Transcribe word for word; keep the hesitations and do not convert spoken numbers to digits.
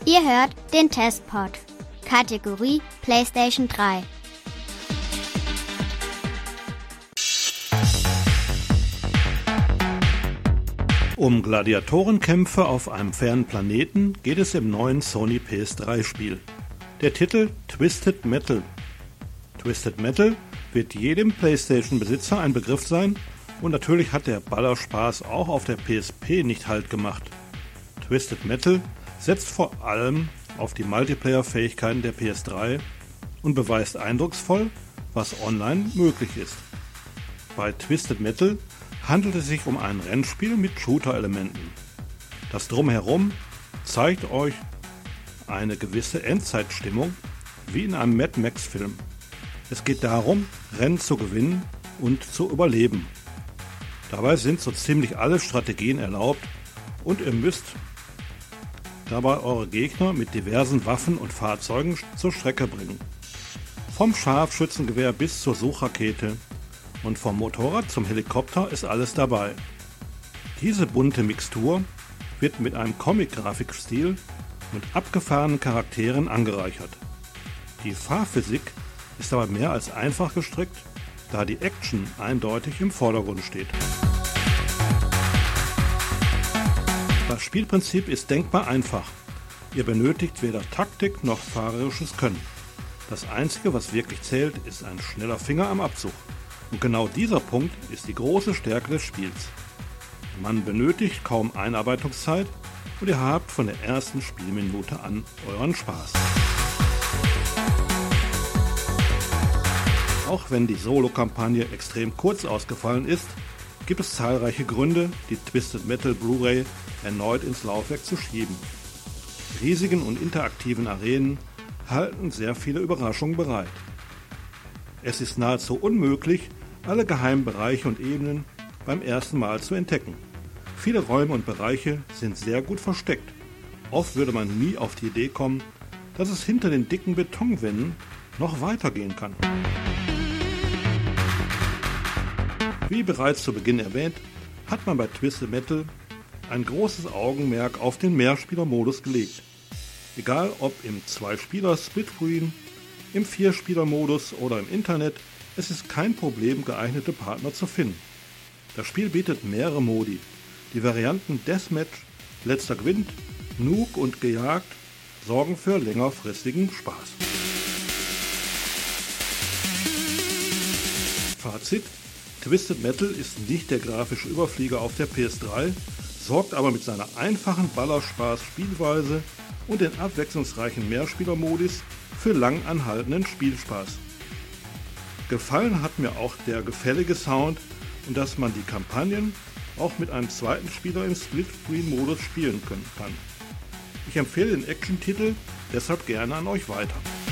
Ihr hört den Testpod, Kategorie PlayStation drei. Um Gladiatorenkämpfe auf einem fernen Planeten geht es im neuen Sony P S drei Spiel. Der Titel Twisted Metal. Twisted Metal wird jedem PlayStation-Besitzer ein Begriff sein und natürlich hat der Ballerspaß auch auf der P S P nicht Halt gemacht. Twisted Metal setzt vor allem auf die Multiplayer-Fähigkeiten der P S drei und beweist eindrucksvoll, was online möglich ist. Bei Twisted Metal handelt es sich um ein Rennspiel mit Shooter-Elementen. Das Drumherum zeigt euch eine gewisse Endzeitstimmung, wie in einem Mad Max-Film. Es geht darum, Rennen zu gewinnen und zu überleben. Dabei sind so ziemlich alle Strategien erlaubt und ihr müsst dabei eure Gegner mit diversen Waffen und Fahrzeugen zur Strecke bringen. Vom Scharfschützengewehr bis zur Suchrakete und vom Motorrad zum Helikopter ist alles dabei. Diese bunte Mixtur wird mit einem Comic-Grafikstil und abgefahrenen Charakteren angereichert. Die Fahrphysik ist aber mehr als einfach gestrickt, da die Action eindeutig im Vordergrund steht. Das Spielprinzip ist denkbar einfach. Ihr benötigt weder Taktik noch fahrerisches Können. Das Einzige, was wirklich zählt, ist ein schneller Finger am Abzug. Und genau dieser Punkt ist die große Stärke des Spiels. Man benötigt kaum Einarbeitungszeit und ihr habt von der ersten Spielminute an euren Spaß. Auch wenn die Solo-Kampagne extrem kurz ausgefallen ist, gibt es zahlreiche Gründe, die Twisted Metal Blu-ray erneut ins Laufwerk zu schieben. Riesigen und interaktiven Arenen halten sehr viele Überraschungen bereit. Es ist nahezu unmöglich, alle geheimen Bereiche und Ebenen beim ersten Mal zu entdecken. Viele Räume und Bereiche sind sehr gut versteckt. Oft würde man nie auf die Idee kommen, dass es hinter den dicken Betonwänden noch weitergehen kann. Wie bereits zu Beginn erwähnt, hat man bei Twisted Metal ein großes Augenmerk auf den Mehrspielermodus gelegt. Egal ob im Zwei-Spieler-Splitscreen, im Vier-Spieler-Modus oder im Internet, es ist kein Problem, geeignete Partner zu finden. Das Spiel bietet mehrere Modi. Die Varianten Deathmatch, Letzter gewinnt, Nuke und Gejagt sorgen für längerfristigen Spaß. Fazit: Twisted Metal ist nicht der grafische Überflieger auf der P S drei, sorgt aber mit seiner einfachen Ballerspaß-Spielweise und den abwechslungsreichen Mehrspielermodis für lang anhaltenden Spielspaß. Gefallen hat mir auch der gefällige Sound und dass man die Kampagnen auch mit einem zweiten Spieler im Split-Screen-Modus spielen können kann. Ich empfehle den Action-Titel deshalb gerne an euch weiter.